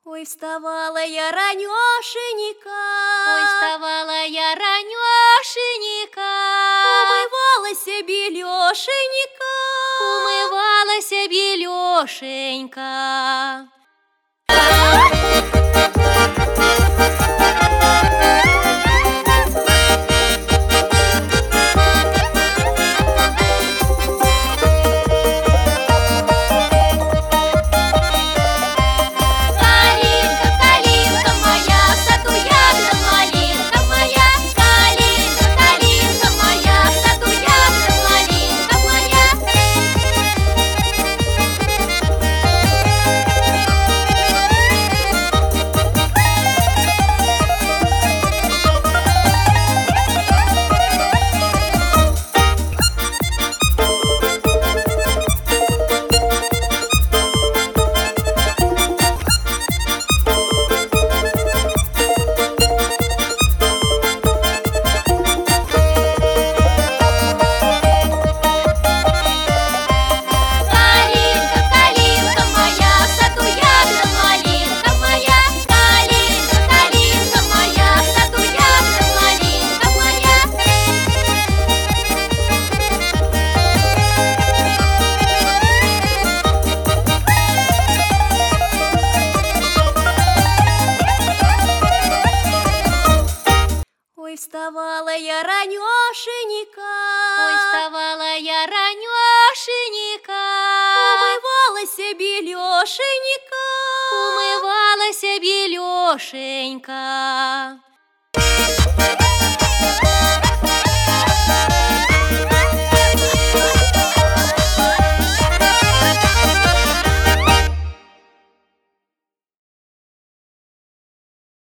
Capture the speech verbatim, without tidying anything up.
Ой, вставала я ранешенько, Ой, вставала я ранешенько, умывалась белешенька, умывалась белешенька. Ой, вставала я ранешенько, Ой, вставала я ранешенько, умывалась белешенька, умывалась белешенька.